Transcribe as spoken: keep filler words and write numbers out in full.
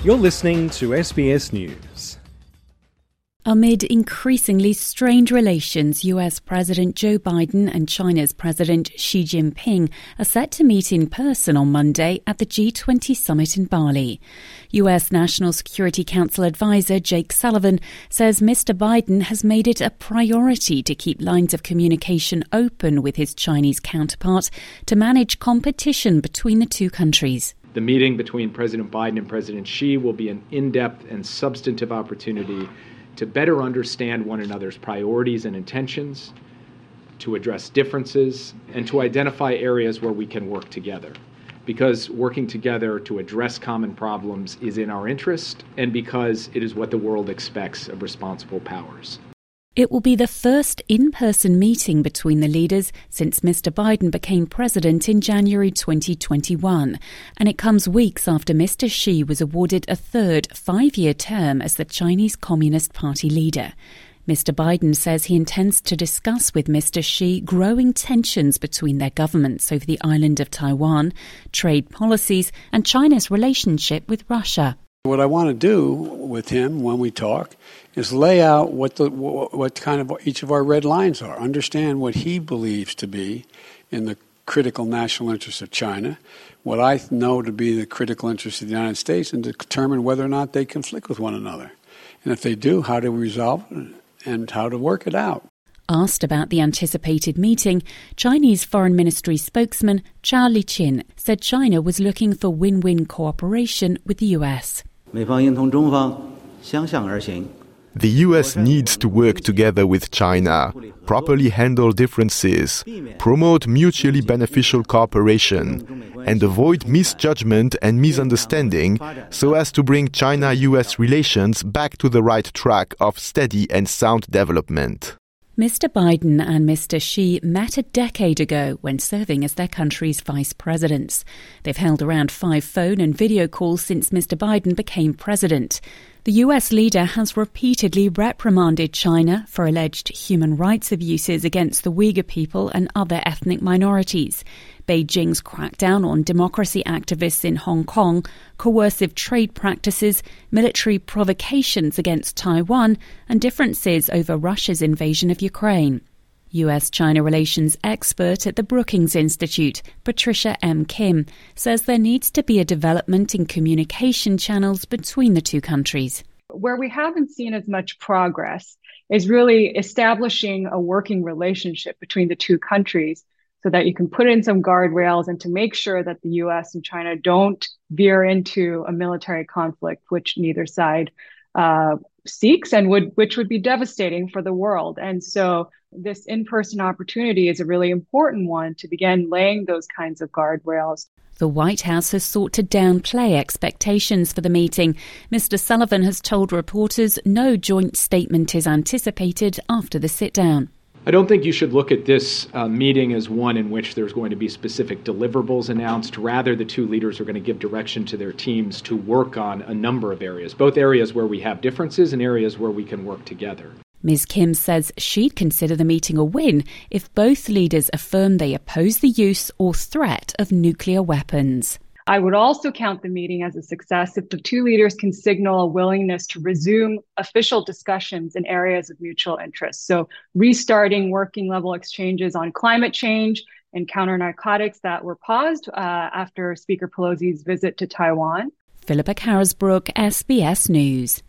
You're listening to S B S News. Amid increasingly strained relations, U S President Joe Biden and China's President Xi Jinping are set to meet in person on Monday at the G twenty summit in Bali. U S National Security Council advisor Jake Sullivan says Mister Biden has made it a priority to keep lines of communication open with his Chinese counterpart to manage competition between the two countries. The meeting between President Biden and President Xi will be an in-depth and substantive opportunity to better understand one another's priorities and intentions, to address differences, and to identify areas where we can work together. Because working together to address common problems is in our interest, and because it is what the world expects of responsible powers. It will be the first in-person meeting between the leaders since Mister Biden became president in January twenty twenty-one, and it comes weeks after Mister Xi was awarded a third five-year term as the Chinese Communist Party leader. Mister Biden says he intends to discuss with Mister Xi growing tensions between their governments over the island of Taiwan, trade policies, and China's relationship with Russia. What I want to do with him when we talk is lay out what the what kind of each of our red lines are, understand what he believes to be in the critical national interests of China, what I know to be the critical interests of the United States, and to determine whether or not they conflict with one another. And if they do, how to resolve it and how to work it out. Asked about the anticipated meeting, Chinese Foreign Ministry spokesman Zhao Liqin said China was looking for win-win cooperation with the U S. The U S needs to work together with China, properly handle differences, promote mutually beneficial cooperation, and avoid misjudgment and misunderstanding so as to bring China-U S relations back to the right track of steady and sound development. Mister Biden and Mister Xi met a decade ago when serving as their country's vice presidents. They've held around five phone and video calls since Mister Biden became president. The U S leader has repeatedly reprimanded China for alleged human rights abuses against the Uyghur people and other ethnic minorities. Beijing's crackdown on democracy activists in Hong Kong, coercive trade practices, military provocations against Taiwan, and differences over Russia's invasion of Ukraine. U S-China relations expert at the Brookings Institute, Patricia M. Kim, says there needs to be a development in communication channels between the two countries. Where we haven't seen as much progress is really establishing a working relationship between the two countries so that you can put in some guardrails and to make sure that the U S and China don't veer into a military conflict, which neither side uh, seeks and would, which would be devastating for the world. And so this in-person opportunity is a really important one to begin laying those kinds of guardrails. The White House has sought to downplay expectations for the meeting. Mister Sullivan has told reporters no joint statement is anticipated after the sit-down. I don't think you should look at this uh, meeting as one in which there's going to be specific deliverables announced. Rather, the two leaders are going to give direction to their teams to work on a number of areas, both areas where we have differences and areas where we can work together. Miz Kim says she'd consider the meeting a win if both leaders affirm they oppose the use or threat of nuclear weapons. I would also count the meeting as a success if the two leaders can signal a willingness to resume official discussions in areas of mutual interest. So restarting working level exchanges on climate change and counter narcotics that were paused uh, after Speaker Pelosi's visit to Taiwan. Philippa Carisbrook, S B S News.